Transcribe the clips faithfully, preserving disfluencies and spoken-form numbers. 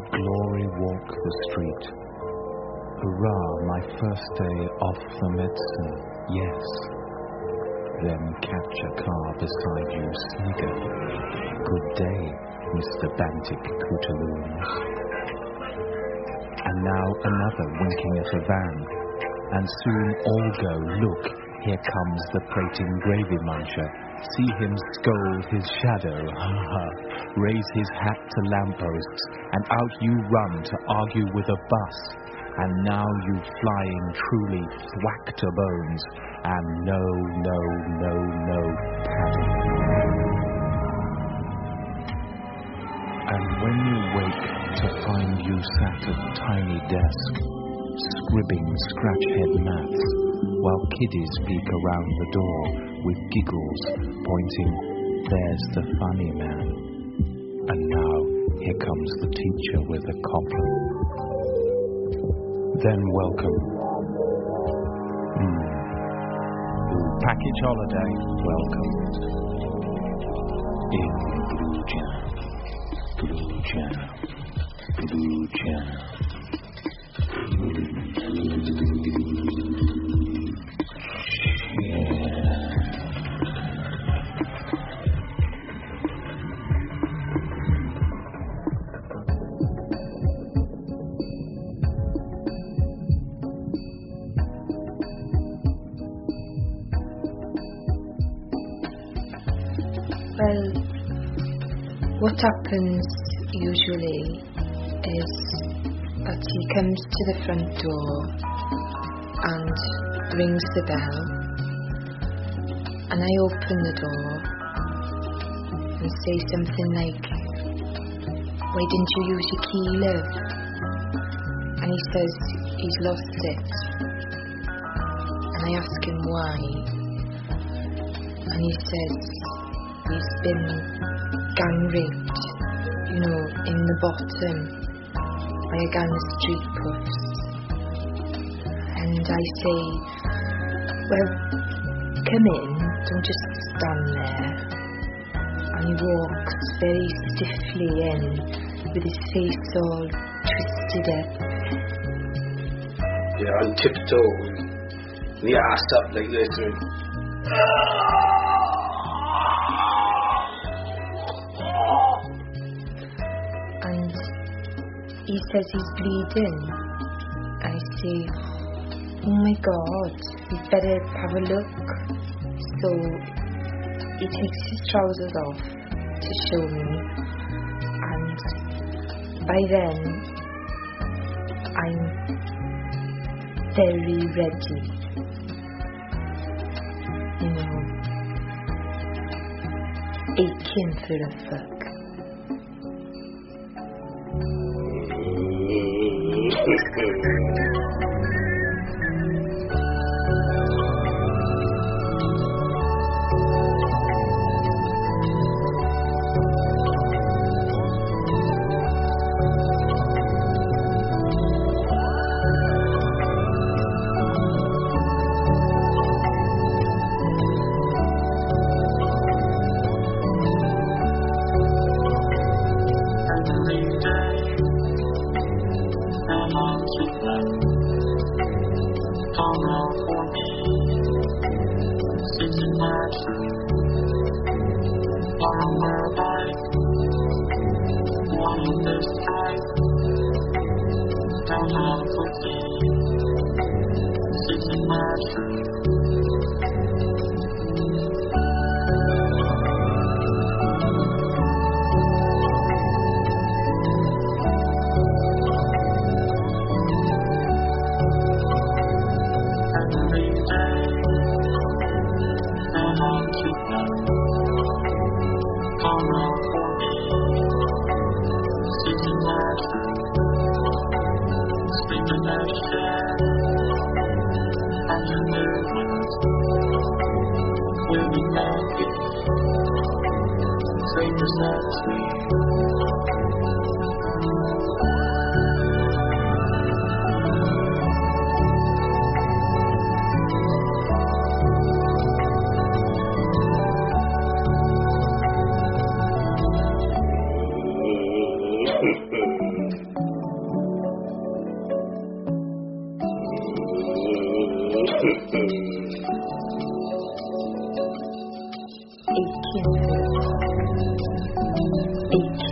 glory walk the street. Hurrah, my first day off the medicine, yes. Then catch a car beside you, snigger. Good day, Mister Bantic Cooterloons. And now another winking at a van. And soon all go, look, here comes the prating gravy muncher. See him scold his shadow, ha ha. Raise his hat to lampposts, and out you run to argue with a bus. And now you flying truly thwack to bones, and no, no, no, no padding. And when you wake to find you sat at tiny desk, scribbing scratch-head maths, while kiddies peek around the door with giggles, pointing, there's the funny man. And now here comes the teacher with a copper. Then welcome. Hmm. Package holiday, welcome. In Blue Jam, Blue Jam, Blue Jam. Well, what happens usually is that he comes to the front door and rings the bell, and I open the door and say something like, why didn't you use your key, love? And he says he's lost it, and I ask him why, and he says he's been gang raped, you know, in the bottom by a gang of street puffs. And I say, well, come in, don't just stand there. And he walks very stiffly in with his face all twisted up. Yeah, on tiptoe, the ass up like this. And he says he's bleeding. I say, oh my God, you'd better have a look. So he takes his trousers off to show me, and by then I'm very ready, you know, aching for a fuck.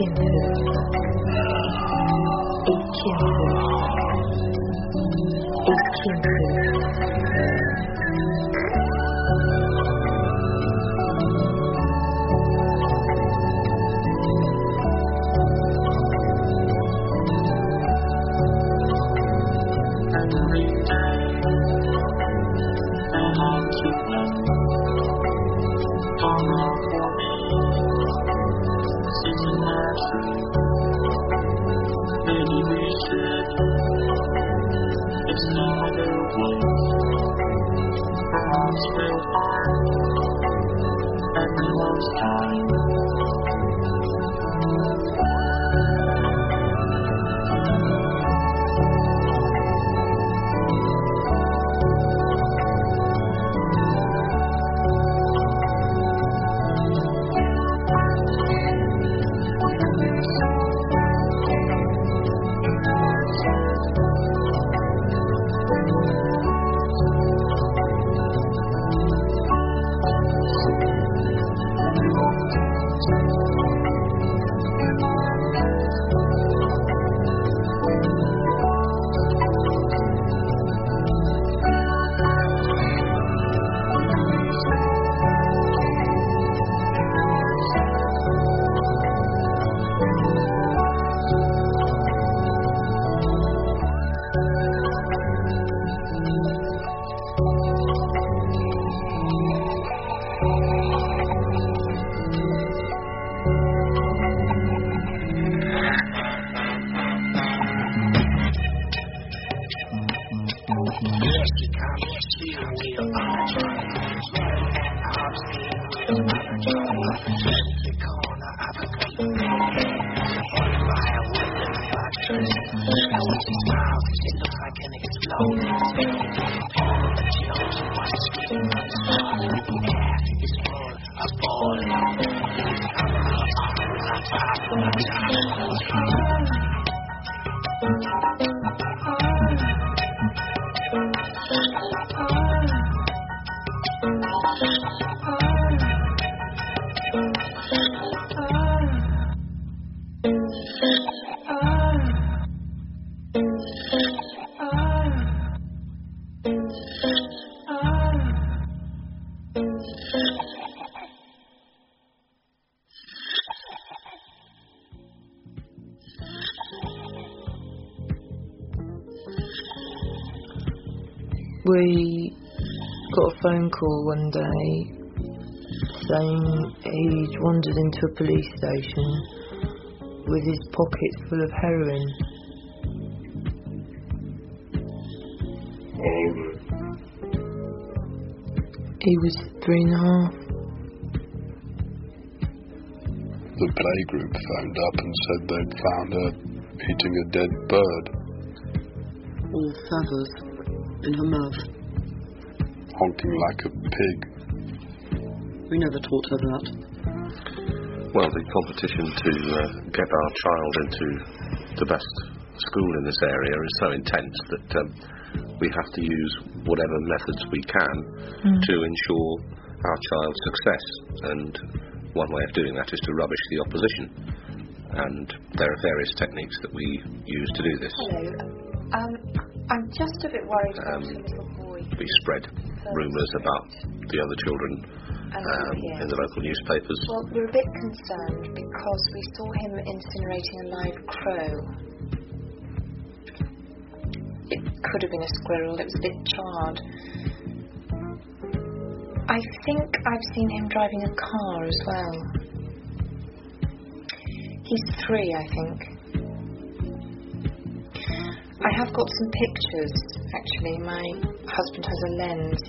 We got a phone call one day saying he'd wandered into a police station with his pockets full of heroin. How old? He was three and a half. The playgroup phoned up and said they'd found her eating a dead bird. All feathers in her mouth. Honking like a pig. We never taught her that. Well, the competition to uh, get our child into the best school in this area is so intense that um, we have to use whatever methods we can mm. to ensure our child's success. And one way of doing that is to rubbish the opposition. And there are various techniques that we use to do this. Hello. Um, I'm just a bit worried about um, a little boy. We spread rumours about the other children um, in the local newspapers. Well, we're a bit concerned because we saw him incinerating a live crow. It could have been a squirrel, it was a bit charred. I think I've seen him driving a car as well. He's three, I think. I have got some pictures, actually. My husband has a lens.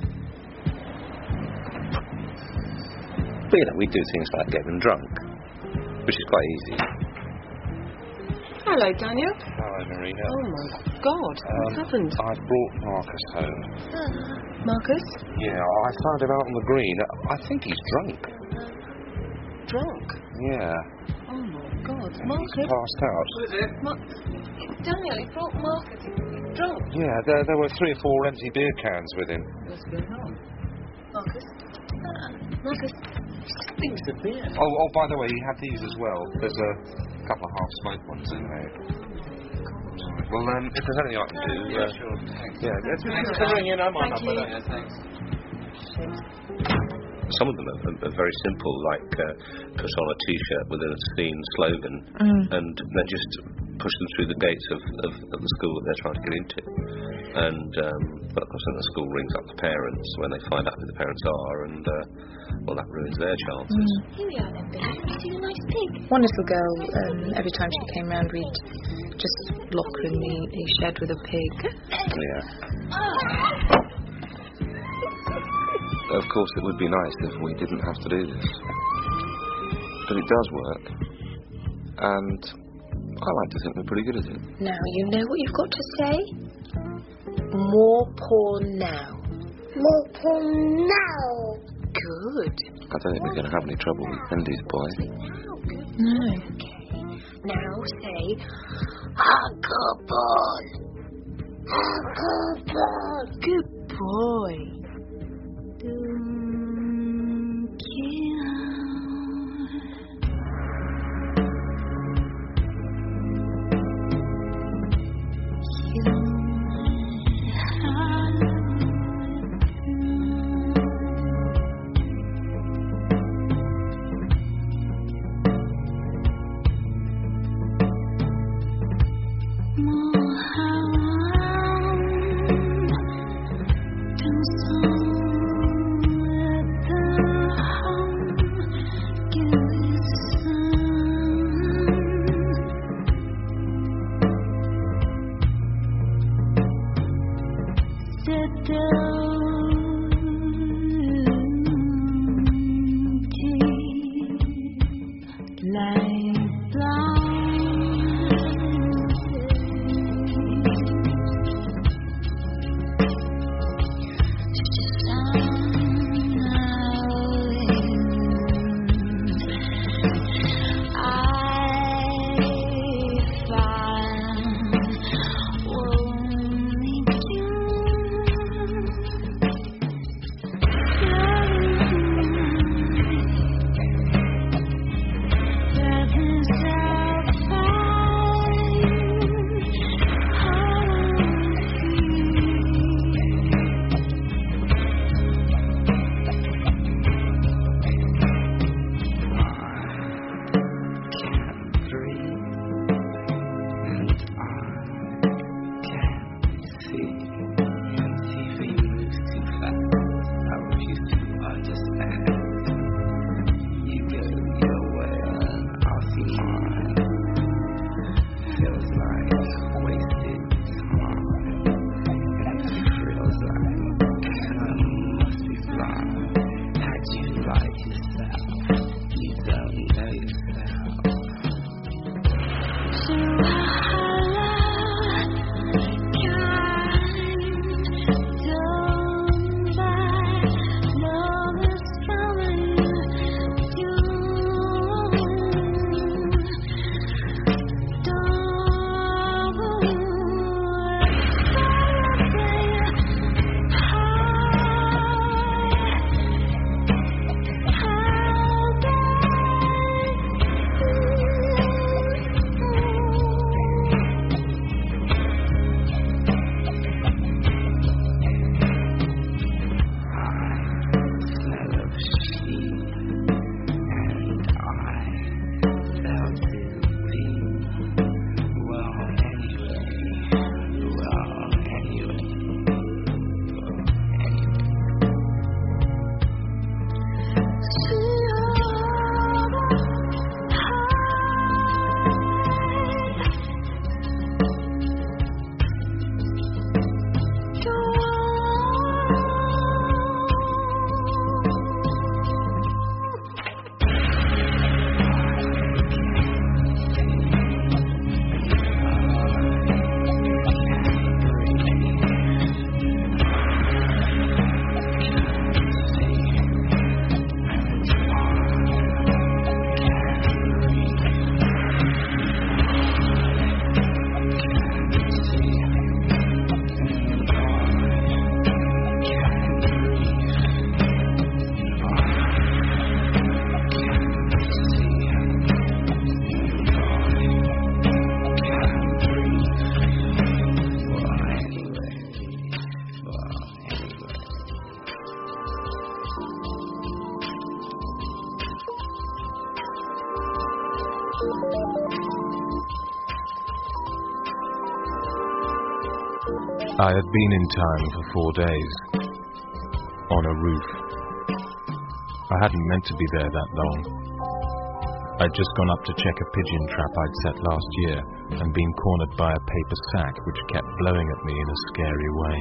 But, you know, we do things like get them drunk, which is quite easy. Hello, Daniel. Hello, Marina. Oh, my God. Um, what happened? I brought Marcus home. Uh, Marcus? Yeah, I found him out on the green. I think he's drunk. Drunk? Yeah. Oh, my God. He's Marcus? passed out. What is it? Ma- Daniel, he brought Marcus. He's drunk. Yeah, there, there were three or four empty beer cans with him. What's going on? Marcus? Uh, Marcus? Things of beer. Oh, oh, by the way, you have these as well. There's a couple of half-smoked ones in there. Well, um, if there's anything I can do... Yeah, uh, sure. Thanks. Yeah, let's Thanks for ringing. I'm on Thank number. you. Yeah, thanks. Some of them are, are very simple, like uh, put on a T-shirt with a scene slogan, Mm. and then just push them through the gates of, of, of the school that they're trying to get into. And um, but of course, then the school rings up the parents when they find out who the parents are, and uh, well, that ruins their chances. Here we are then, Billy. Have you seen a nice pig? One little girl, um, every time she came round, we'd just lock her in the, the shed with a pig. Yeah. Of course, it would be nice if we didn't have to do this. But it does work. And I like to think we're pretty good at it. Now, you know what you've got to say? More porn now. More porn now. Good. I don't think we're going to have any trouble with Andy's boy. No. Now say, alcohol. Alcohol. Good boy. I had been in town for four days. On a roof. I hadn't meant to be there that long. I'd just gone up to check a pigeon trap I'd set last year and been cornered by a paper sack which kept blowing at me in a scary way.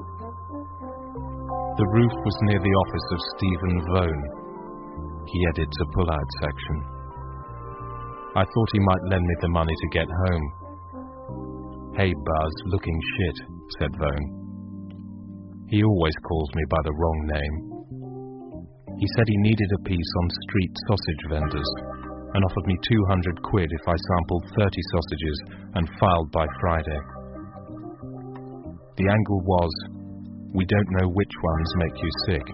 The roof was near the office of Stephen Vone. He edits a pull-out section. I thought he might lend me the money to get home. "Hey Buzz, looking shit," said Vone. He always calls me by the wrong name. He said he needed a piece on street sausage vendors and offered me two hundred quid if I sampled thirty sausages and filed by Friday. The angle was, we don't know which ones make you sick.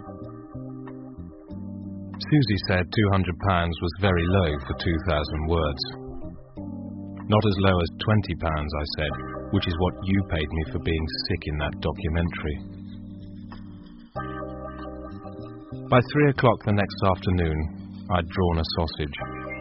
Susie said two hundred pounds was very low for two thousand words. Not as low as twenty pounds, I said, which is what you paid me for being sick in that documentary. By three o'clock the next afternoon, I'd drawn a sausage.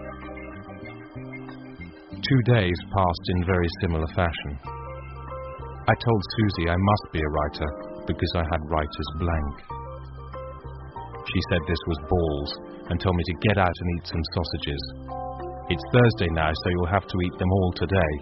Two days passed in very similar fashion. I told Susie I must be a writer because I had writer's blank. She said this was balls and told me to get out and eat some sausages. It's Thursday now, so you'll have to eat them all today.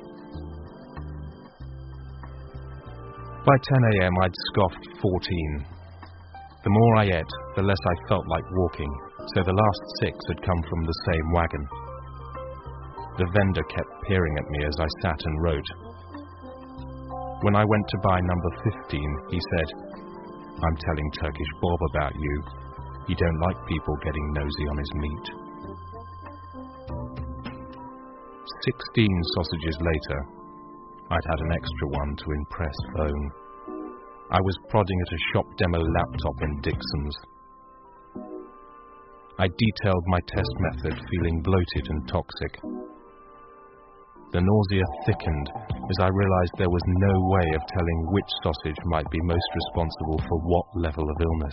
By ten a.m. I'd scoffed fourteen. The more I ate, the less I felt like walking, so the last six had come from the same wagon. The vendor kept peering at me as I sat and wrote. When I went to buy number fifteen, he said, "I'm telling Turkish Bob about you. He don't like people getting nosy on his meat." Sixteen sausages later, I'd had an extra one to impress Vone. I was prodding at a shop demo laptop in Dixon's. I detailed my test method, feeling bloated and toxic. The nausea thickened as I realized there was no way of telling which sausage might be most responsible for what level of illness.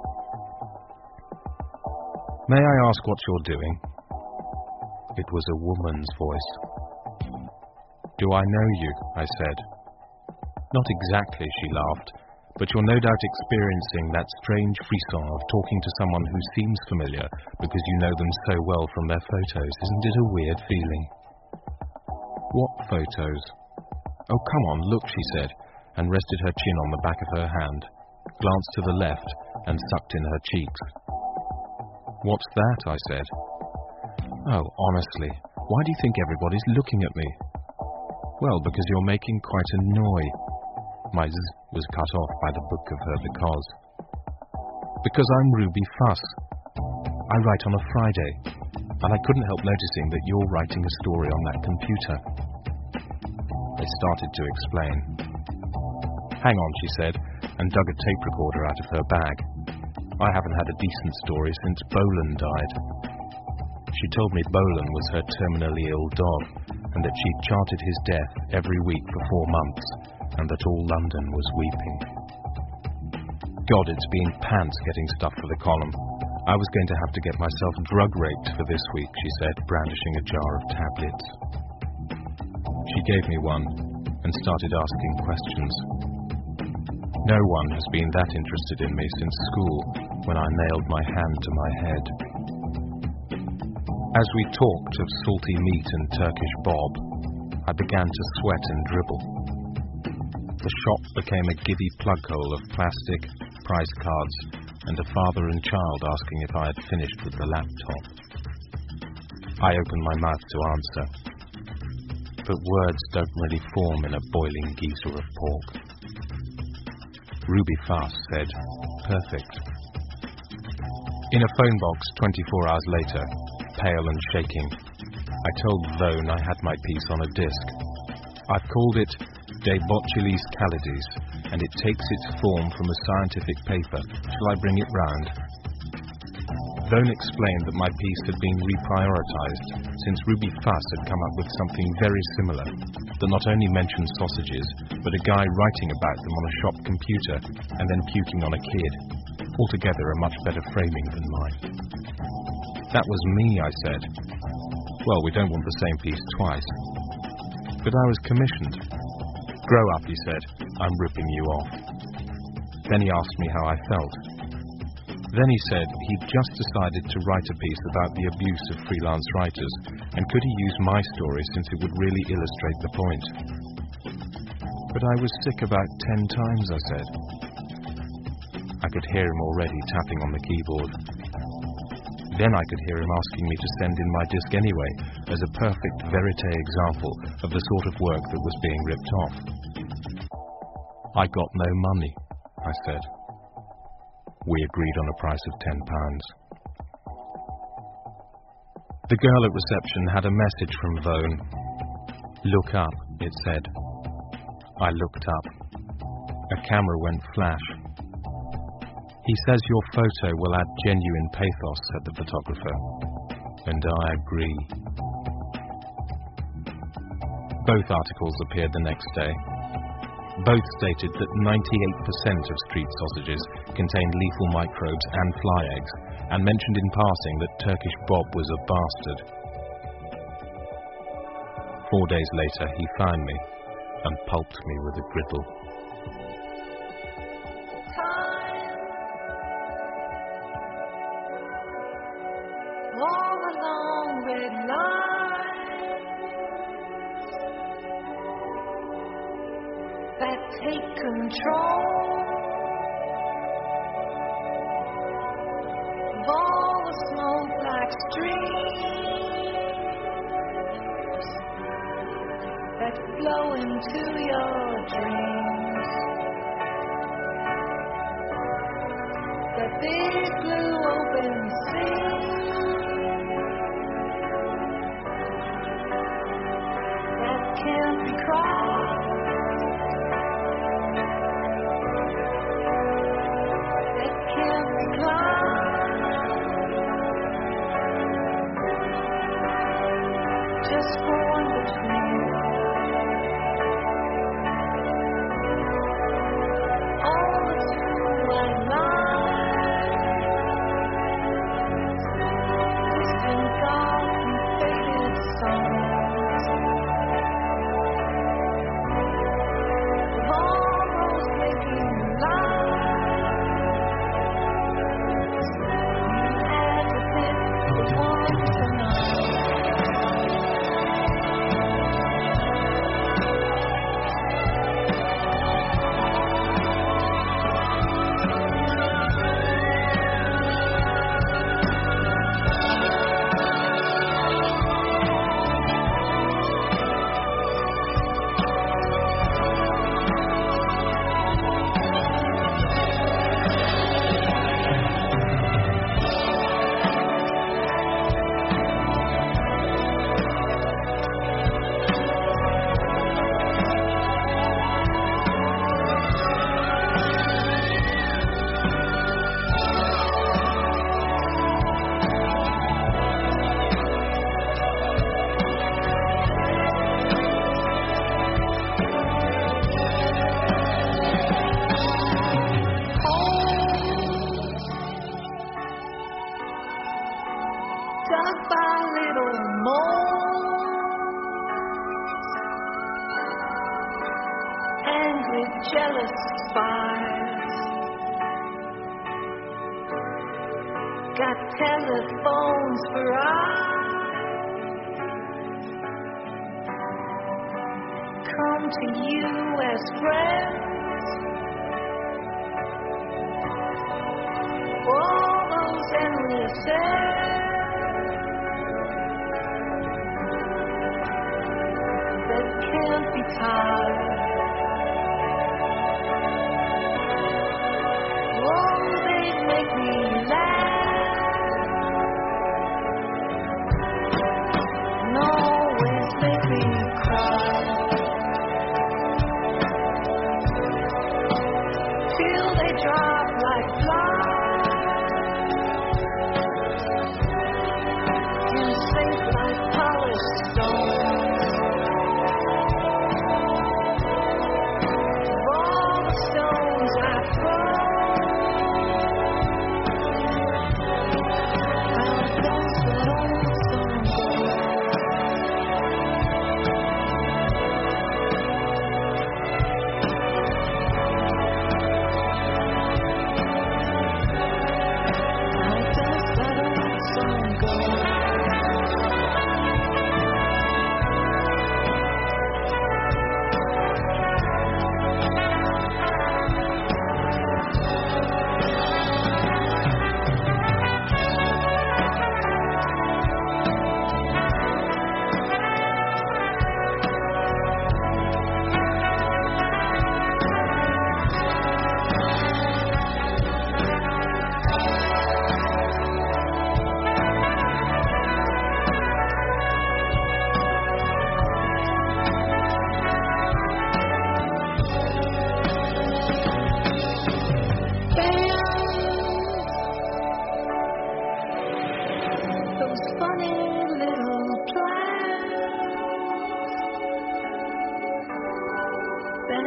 "May I ask what you're doing?" It was a woman's voice. "Do I know you?" I said. "Not exactly," she laughed, "but you're no doubt experiencing that strange frisson of talking to someone who seems familiar because you know them so well from their photos. Isn't it a weird feeling?" "What photos?" "Oh, come on, look," she said, and rested her chin on the back of her hand, glanced to the left, and sucked in her cheeks. "What's that?" I said. "Oh, honestly, why do you think everybody's looking at me?" "Well, because you're making quite a noise." My z was cut off by the book of her because. "Because I'm Ruby Fuss. I write on a Friday, and I couldn't help noticing that you're writing a story on that computer." I started to explain. "Hang on," she said, and dug a tape recorder out of her bag. "I haven't had a decent story since Bolan died." She told me Bolan was her terminally ill dog, and that she'd charted his death every week for four months, and that all London was weeping. "God, it's been pants getting stuff for the column. I was going to have to get myself drug-raped for this week," she said, brandishing a jar of tablets. She gave me one and started asking questions. No one has been that interested in me since school, when I nailed my hand to my head. As we talked of salty meat and Turkish Bob, I began to sweat and dribble. The shop became a giddy plug hole of plastic, price cards, and a father and child asking if I had finished with the laptop. I opened my mouth to answer, but words don't really form in a boiling geyser of pork. Ruby Fuss said, "Perfect." In a phone box twenty-four hours later, pale and shaking, I told Vone I had my piece on a disc. I've called it De Botulis Calidis, and it takes its form from a scientific paper. Shall I bring it round? Vone explained that my piece had been reprioritized since Ruby Fuss had come up with something very similar, that not only mentioned sausages, but a guy writing about them on a shop computer and then puking on a kid. Altogether a much better framing than mine. "That was me," I said. "Well, we don't want the same piece twice." "But I was commissioned." Grow up, he said. I'm ripping you off. Then he asked me how I felt. Then he said he'd just decided to write a piece about the abuse of freelance writers, and could he use my story since it would really illustrate the point. But I was sick about ten times, I said. I could hear him already tapping on the keyboard. Then I could hear him asking me to send in my disc anyway, as a perfect verite example of the sort of work that was being ripped off. I got no money, I said. We agreed on a price of ten pounds. The girl at reception had a message from Vone. Look up, it said. I looked up. A camera went flash. He says your photo will add genuine pathos, said the photographer. And I agree. Both articles appeared the next day. Both stated that ninety-eight percent of street sausages contained lethal microbes and fly eggs, and mentioned in passing that Turkish Bob was a bastard. Four days later, he found me and pulped me with a griddle. All along red lines that take control of all the smoke like streams that flow into your dreams. The big blue open sea can't be crossed, it can't be climbed, just born between all the two white lines, distant dark and faded songs. Dug by little moles, angry, jealous spies, got telephones for eyes, come to you as friends. All those endless ends can't be tired. Oh, they make me laugh and always make me cry, till they drop like flies and sink like polished stone.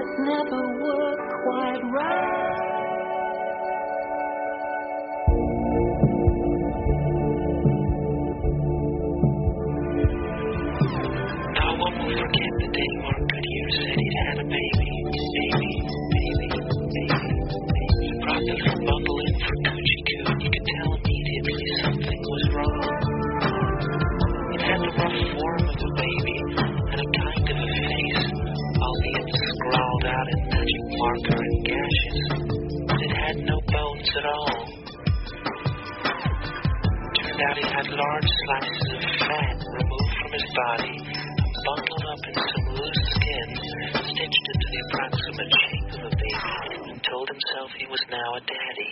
never work quite right. No one will forget the day Mark Goodyear said he'd had a baby. Baby, baby, baby, baby. He brought the little bundle in for Coochie Coo, and you could tell immediately something was wrong. It had the rough form of a baby and a kind of a face, albeit scrawled out in magic marker and gashes, but it had no bones at all. Turned out he had large slices of fat removed from his body, bundled up in some loose skin, stitched into the approximate shape of a baby, and told himself he was now a daddy.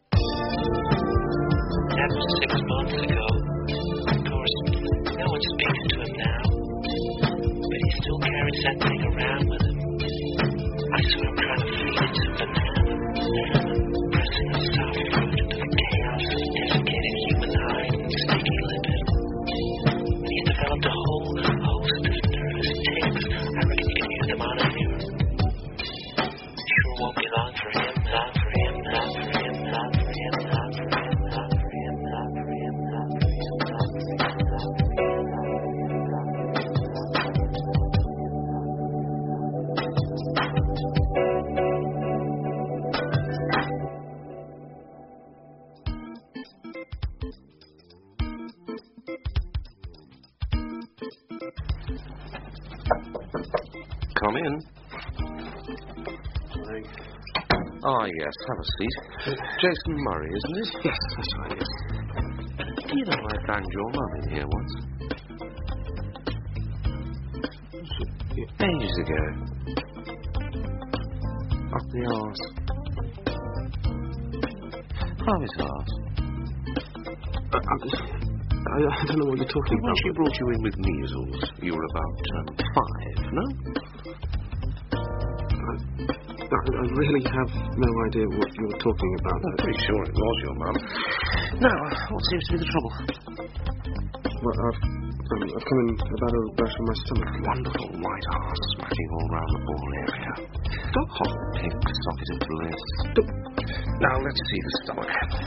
That was six months ago. Of course, no one speaks to him now, but he still carries that thing around with him. I saw him trying to feed it some banana, banana, pressing a soft fruit into the chaos of desiccated human hide and sticky lipid. He's developed a whole host of nervous tics. I reckon you can use them on him here. Sure won't be long for him, long for him, long for him, long for him, long for him, long for him, long for him, long for him, long for him, long for him, long for him. Come in. Ah, yes, have a seat. Jason Murray, isn't it? Yes, that's right, yes. Do you know I banged your mum in here once? Ages ago. Up the arse. How is arse? Uh, I, I don't know what you're talking when about. She brought you in with measles. You were about um, five, no? I, I really have no idea what you're talking about. I'm pretty sure it was your mum. Now, what seems to be the trouble? Well, I've, um, I've come in about a rash on my stomach. Wonderful white arse smacking all round the ball area. Dog hole. Pink socketed bliss. Now, let's see the stomach.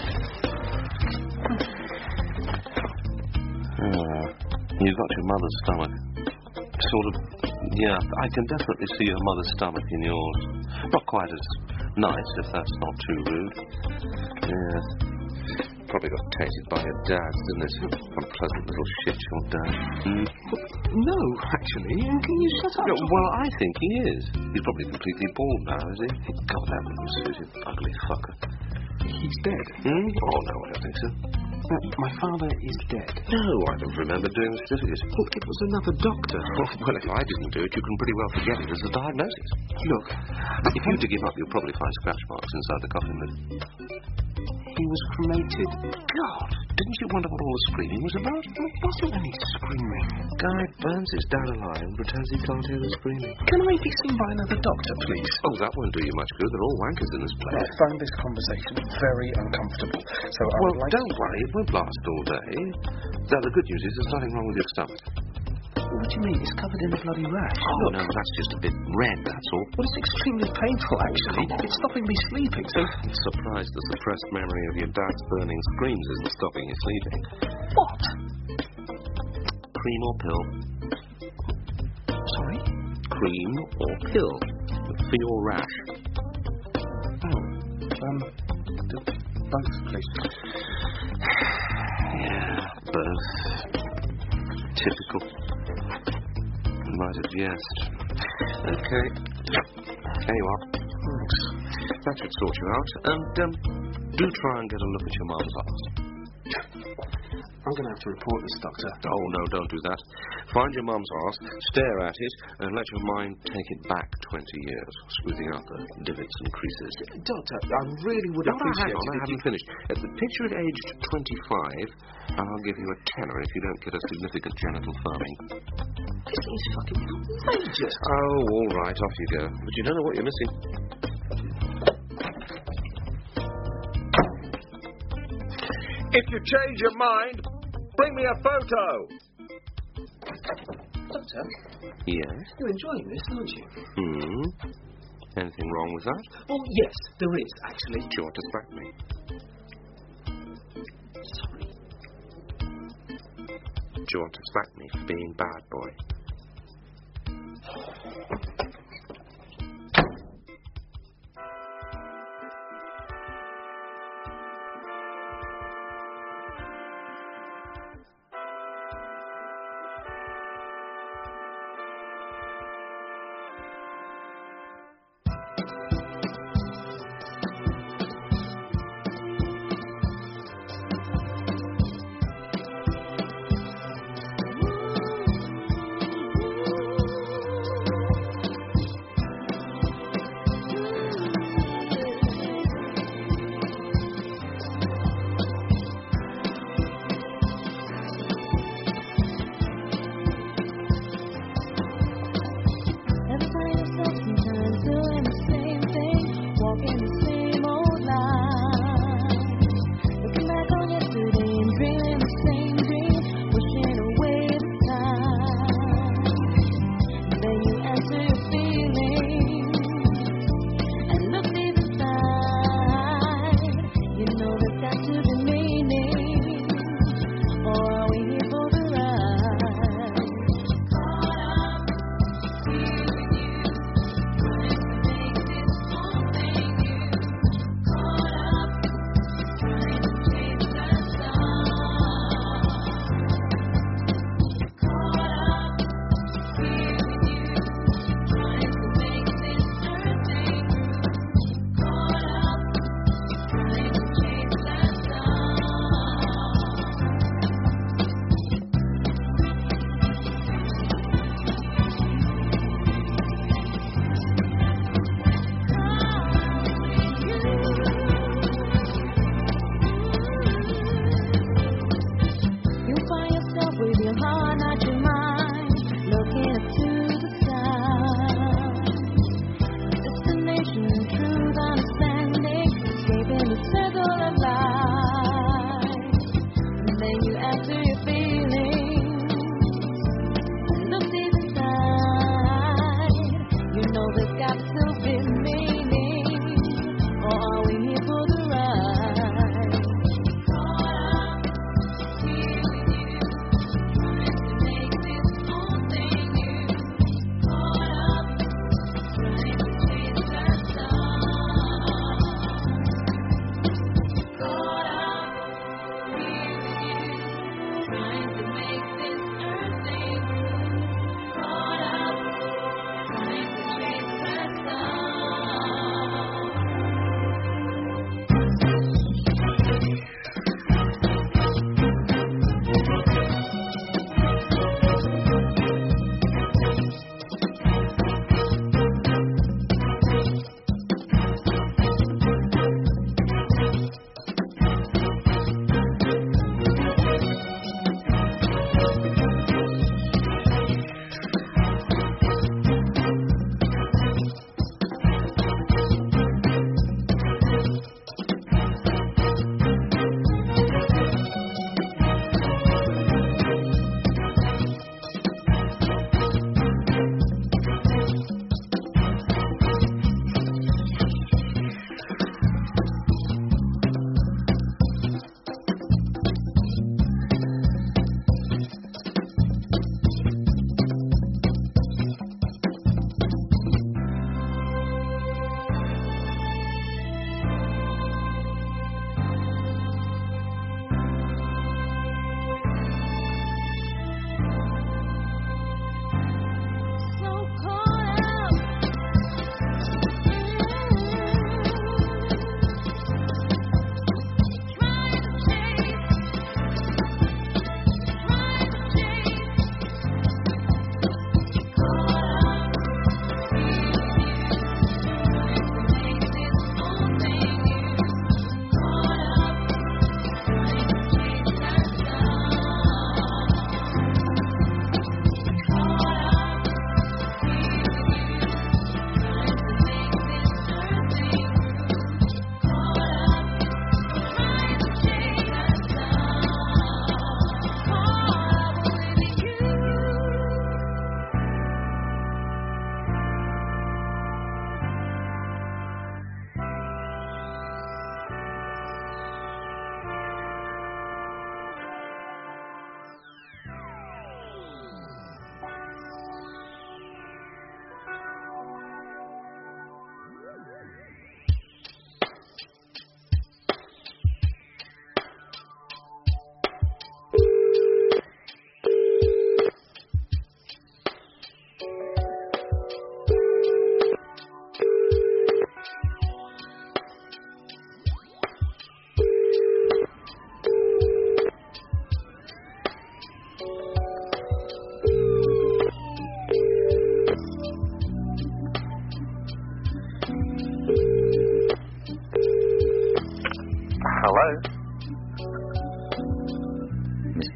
Ah, you've got your mother's stomach. Sort of, yeah, I can definitely see your mother's stomach in yours. Not quite as nice, if that's not too rude. Yes. Probably got tainted by your dad, didn't it? Unpleasant little shit, your dad. Mm. No, actually. Can you shut up? No, well, I think he is. He's probably completely bald now, is he? God, that wouldn't suit him. Ugly fucker. He's dead. Hmm? Oh, no, I don't think so. Uh, my father is dead. No, I don't remember doing the certificate. Well, it was another doctor. Oh, well, if I didn't do it, you can pretty well forget it as a diagnosis. Look, if you were to give up, you'll probably find scratch marks inside the coffin lid. He was cremated. God, didn't you wonder what all the screaming was about? There wasn't any screaming. Guy burns his dad alive and pretends he can't hear the screaming. Can I be seen by another doctor, please? Oh, that won't do you much good. They're all wankers in this place. I find this conversation very uncomfortable. So I well, would like don't worry. It won't last all day. Now, the good news is there's nothing wrong with your stomach. What do you mean? It's covered in a bloody rash. Oh, Look. no, that's just a bit red, that's all. Well, it's extremely painful, actually. It's stopping me sleeping, so... I'm surprised the suppressed memory of your dad's burning screams isn't stopping you sleeping. What? Cream or pill? Sorry? Cream or pill for your rash. Oh, um, both, please. Yeah, both. Typical. Might have guessed. Okay. There you are. Thanks. That should sort you out. And, um, do try and get a look at your mum's arse. I'm going to have to report this, Doctor. Oh, no, don't do that. Find your mum's arse, stare at it, and let your mind take it back twenty years, smoothing out the divots and creases. Doctor, I really would no, appreciate hang on, it. I haven't finished. Uh, picture it aged twenty-five, and I'll give you a tenner if you don't get a significant genital firming. This is fucking outrageous. Oh, all right, off you go. But you don't know what you're missing. If you change your mind, bring me a photo. Doctor? Yes? You're enjoying this, aren't you? Hmm. Anything wrong with that? Oh, yes, there is, actually. Do you want to smack me? Sorry. Do you want to smack me for being bad boy?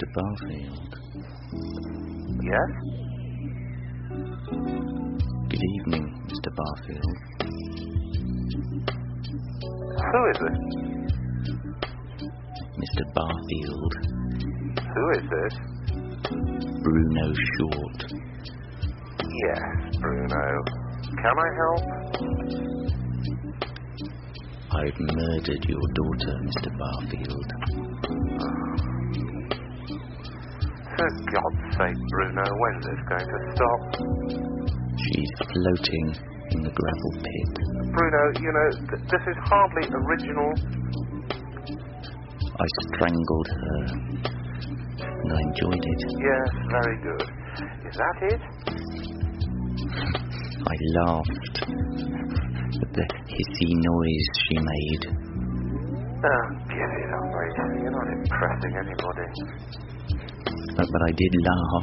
Barfield. Yes? Good evening, Mister Barfield. Who is it? Mister Barfield. Who is this? Bruno Short. Yes, Bruno. Can I help? I've murdered your daughter, Mister Barfield. For God's sake, Bruno, when's this going to stop? She's floating in the gravel pit. Bruno, you know, th- this is hardly original. I strangled her, and I enjoyed it. Yes, very good. Is that it? I laughed at the hissy noise she made. Ah, give it up, mate. You're not impressing anybody. But, but I did laugh.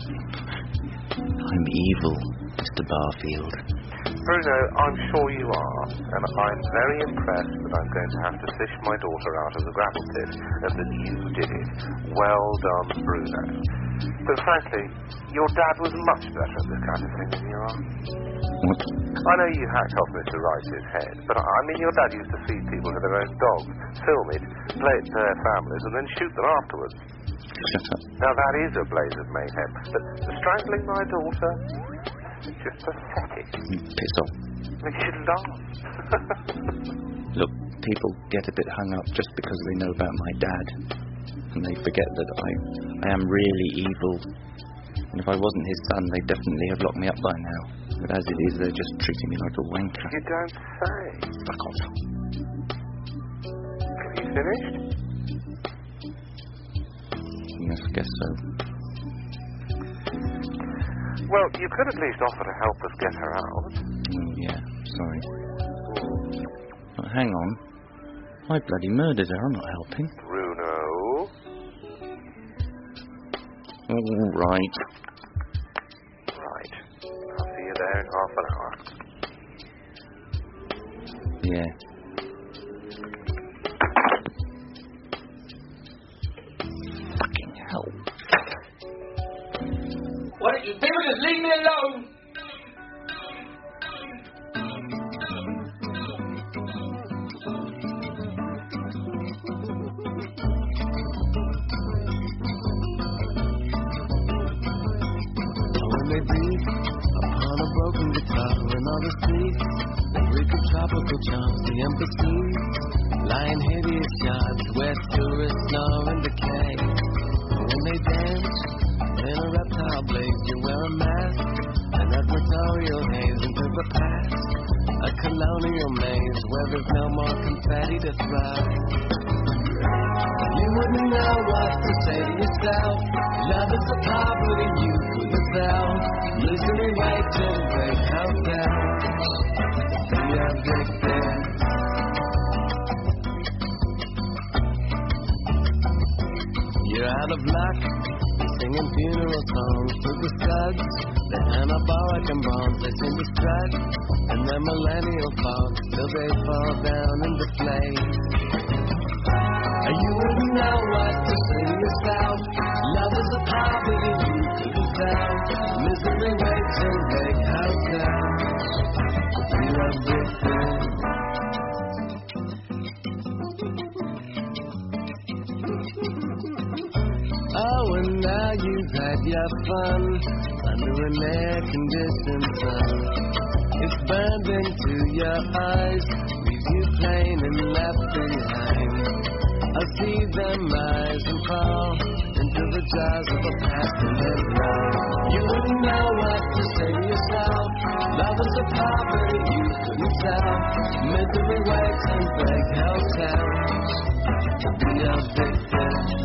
I'm evil, Mister Barfield. Bruno, I'm sure you are, and I'm very impressed that I'm going to have to fish my daughter out of the gravel pit, and that you did it. Well done, Bruno. But frankly, your dad was much better at this kind of thing than you are. What? I know you hacked off Mister Rice's head, but I mean your dad used to feed people to their own dogs, film it, play it to their families, and then shoot them afterwards. Shut up. Now that is a blaze of mayhem, but strangling my daughter, it's just pathetic. Piss off. You should laugh. Look, people get a bit hung up just because they know about my dad, and they forget that I, I am really evil. And if I wasn't his son, they'd definitely have locked me up by now. But as it is, they're just treating me like a wanker. You don't say. Fuck off. Have you finished? Yes, I guess so. Well, you could at least offer to help us get her out. Mm, yeah, sorry. Oh, hang on. I bloody murdered her, I'm not helping. Bruno. All right. Right. I'll see you there in half an hour. Yeah. Fucking hell. Why don't you people just leave me alone? They beat upon a broken guitar in all the streets. The wicked tropical charms, the embassies, lying hideous yards where tourists snore and decay. And when they dance in a reptile blaze, you wear a mask, an advertorial haze into the past, a colonial maze where there's no more confetti to throw. You wouldn't know what to say to yourself. Love is a poverty you put yourself. Misery waits in great hotels. Be addicted. You're out of luck, singing funeral songs to the studs. The anabolic and bronze, they seem to strut. And their millennial thoughts till they fall down in the flames. You wouldn't know what to say to yourself. Love is a poverty you couldn't tell. Misery waits in big hotels. You are addicted. Oh, and now you've had your fun under an air-conditioned sun. It's burned into your eyes, leaves you plain and left behind. I see them rise and fall into the jaws of a passionate love. You wouldn't know what to say to yourself. Love is a poverty you couldn't tell. Misery waits in big hotels. Be addicted.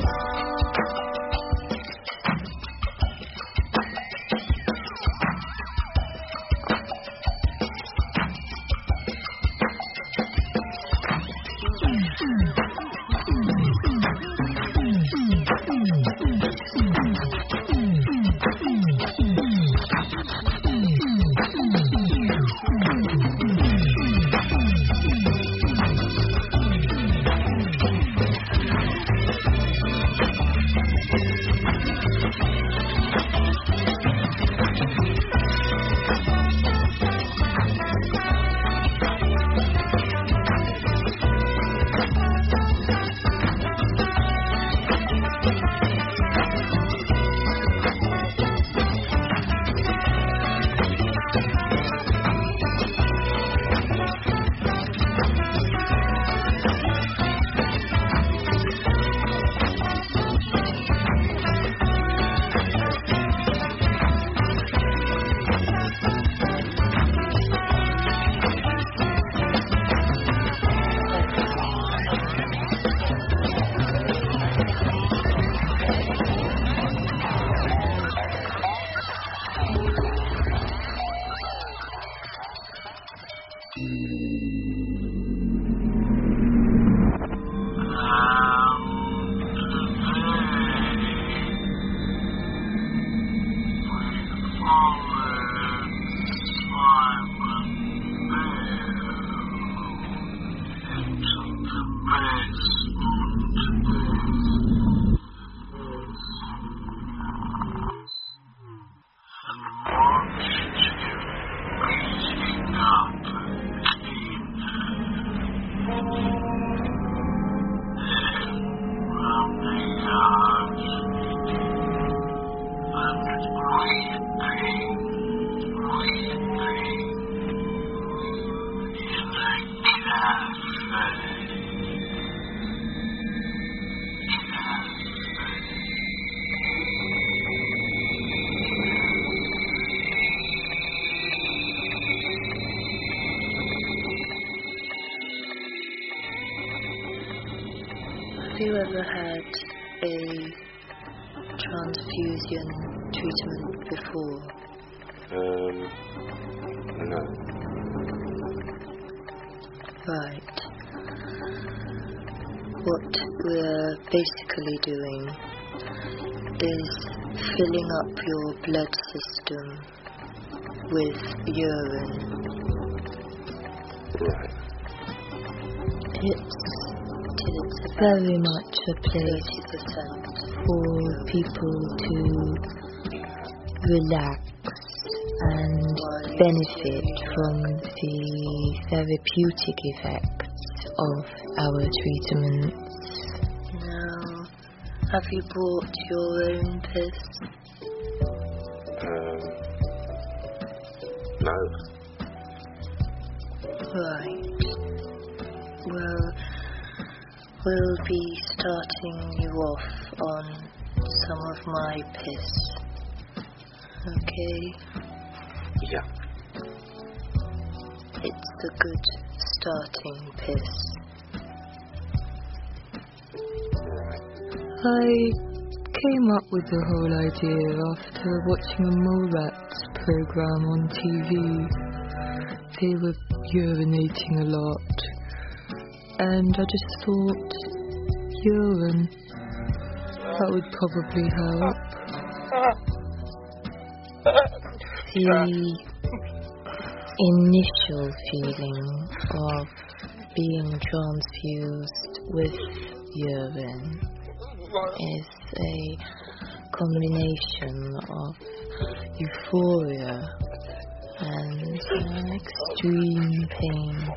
you ever had a transfusion treatment before? Um, no. Right. What we're basically doing is filling up your blood system with urine. Right. It's, it's very much a place for people to relax and benefit from the therapeutic effects of our treatments. Now, have you brought your own piss? Um, no. Right. Well, we'll be starting you off on some of my piss. Okay? Yeah. It's a good starting piss. I came up with the whole idea after watching a Mole Rats program on T V. They were urinating a lot, and I just thought, urine, that would probably help. The initial feeling of being transfused with urine is a combination of euphoria and uh, extreme pain.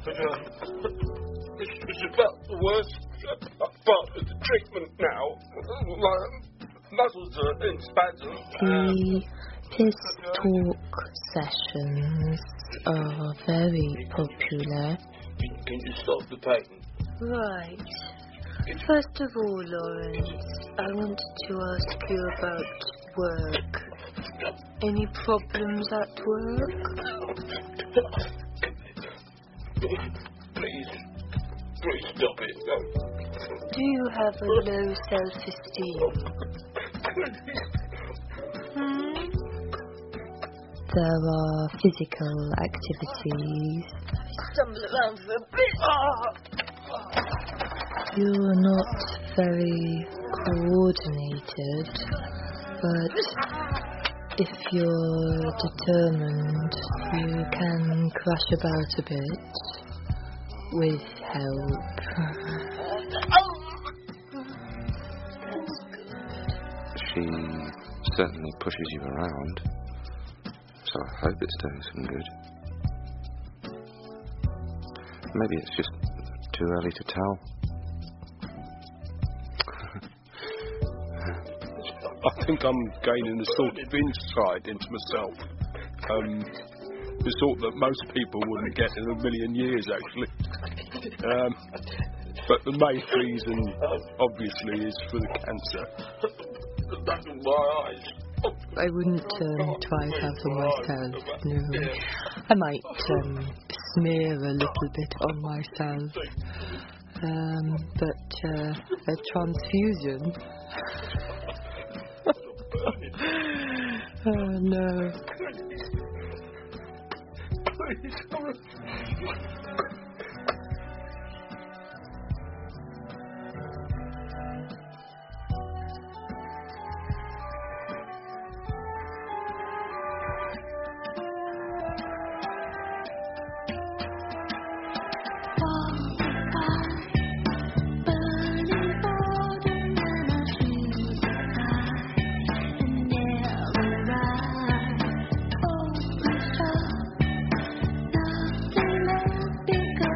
It's about the worst part of the treatment now. My muscles are in spasm. The piss talk sessions are very popular. Can you stop the pain? Right. First of all, Lawrence, I wanted to ask you about work. Any problems at work? Please, please stop it. Do you have a low self-esteem? Hmm? There are physical activities. Stumble around for a bit. Oh. You're not very coordinated, but if you're determined, you can crash about a bit with help. She certainly pushes you around, so I hope it's doing some good. Maybe it's just too early to tell. I think I'm gaining a sort of insight into myself. Um, the sort that most people wouldn't get in a million years, actually. Um, but the main reason, obviously, is for the cancer. That's my eyes. I wouldn't um, try it out on myself, no. I might um, smear a little bit on myself. Um, but uh, a transfusion... Oh no. Because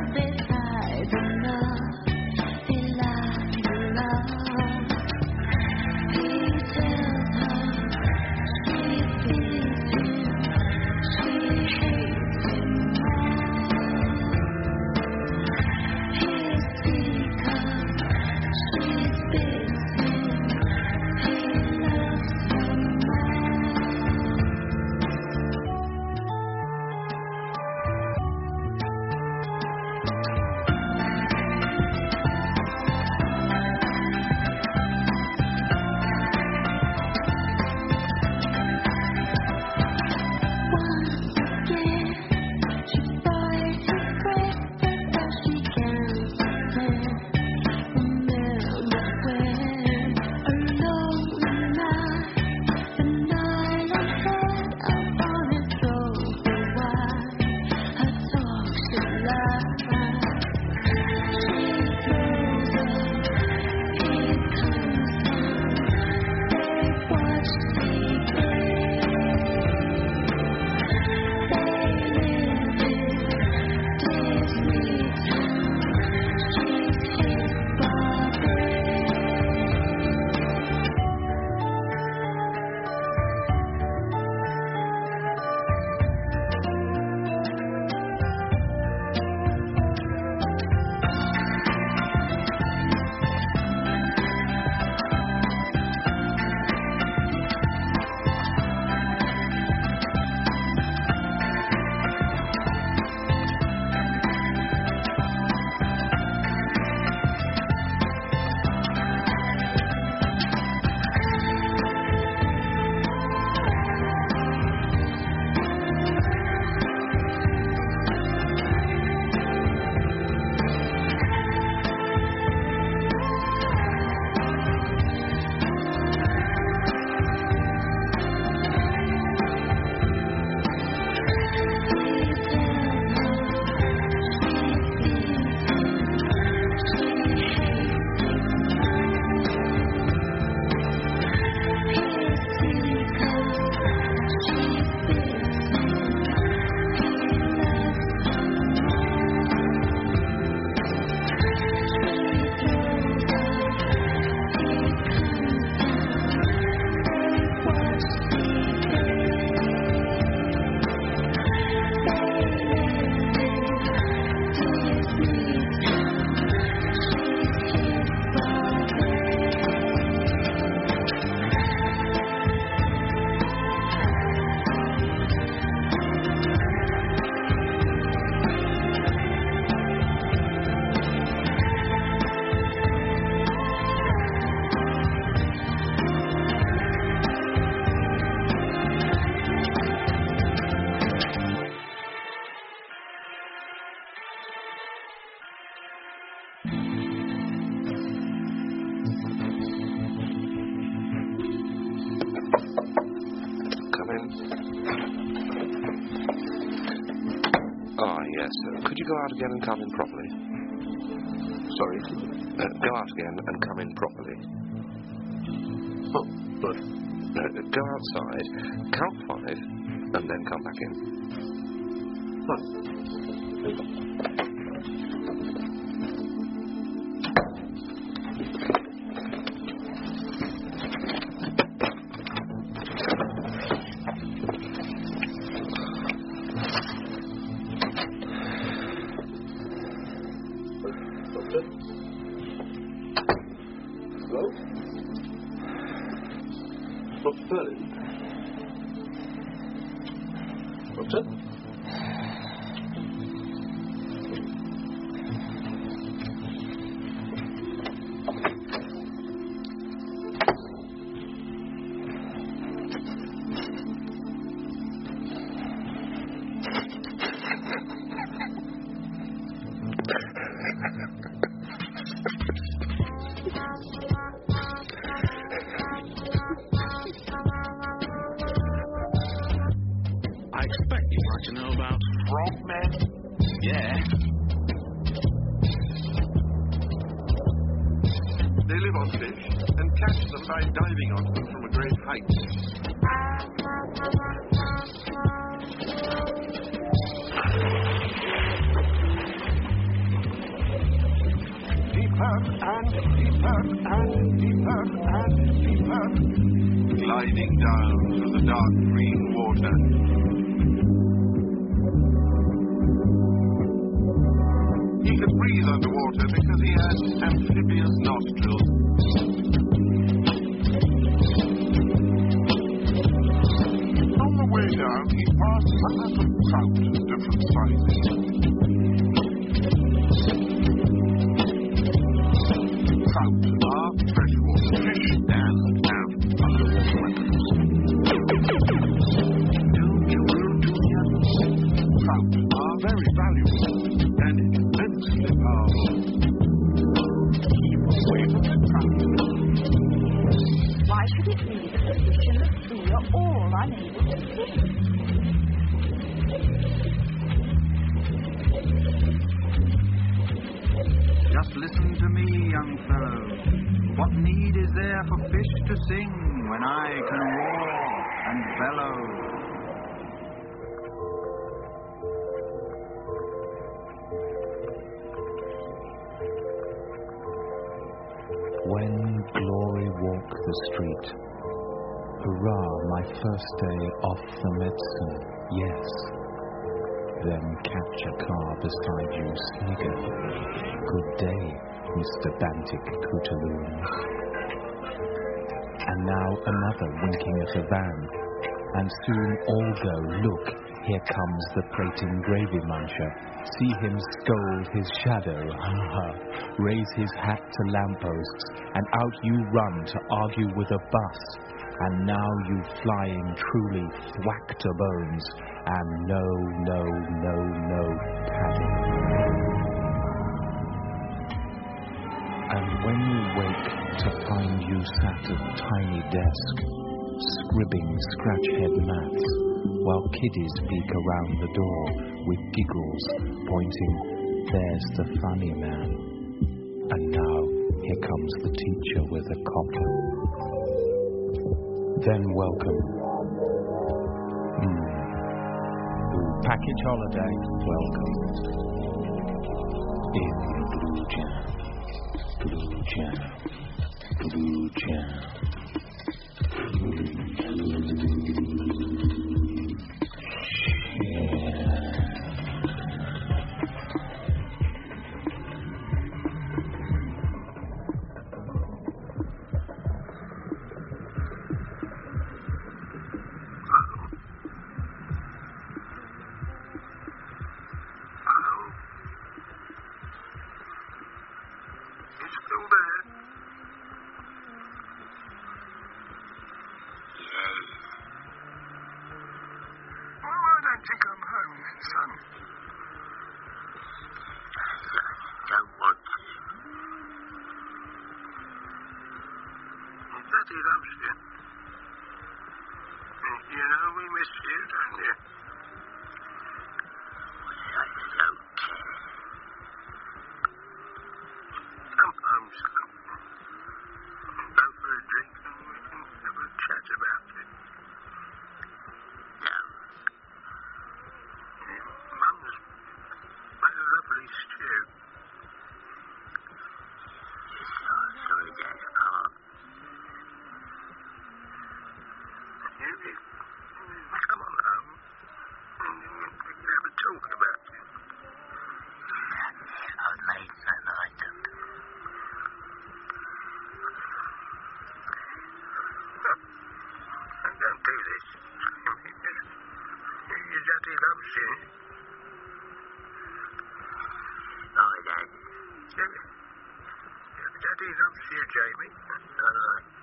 Ah, yes. Uh, could you go out again and come in properly? Sorry? Uh, go out again and come in properly. Oh, but... Uh, go outside, count five, and then come back in. Huh. Doctor Berlin? Doctor? I expect you'd like to know about frogmen. Yeah. They live on fish and catch them by diving on them from a great height. Deeper and deeper and deeper and deeper, gliding down through the dark green water. He could breathe underwater because he had amphibious nostrils. On the way down, he passed hundreds of trout of different sizes. Trout are freshwater fish and have underwater weapons. Trout are very valuable and immensely powerful. Keep away from the trout. Why should it be that the fish in the sea are all unable to swim? Just listen to me, young fellow. What need is there for fish to sing when I can roar and bellow? When glory walk the street, hurrah, my first day off the medicine, yes. Then catch a car beside you, snigger. Good day, Mister Bantic Cooterloons. And now another winking at a van, and soon all go, look, here comes the prating gravy muncher. See him scold his shadow, ha ha, raise his hat to lampposts, and out you run to argue with a bus. And now you flying truly thwack to bones, and no, no, no, no padding. And when you wake to find you sat at tiny desk, scribbing scratch-head maths, while kiddies peek around the door with giggles, pointing, there's the funny man. And now here comes the teacher with a copper. Then welcome. Mm. Ooh, package holiday. Welcome. In blue jam. Blue jam. Blue jam. You know, we miss you, don't you? I don't care. Come home, son. Go for a drink and we can have a chat about it. No. Yeah, Mum's made a lovely stew. Oh, sorry, Dad. I can't. You, you, come on home. We can have a talk about it. I've made my mind up. Don't do this. Your daddy loves you. Bye, Dad. Daddy loves you, Jamie. All right.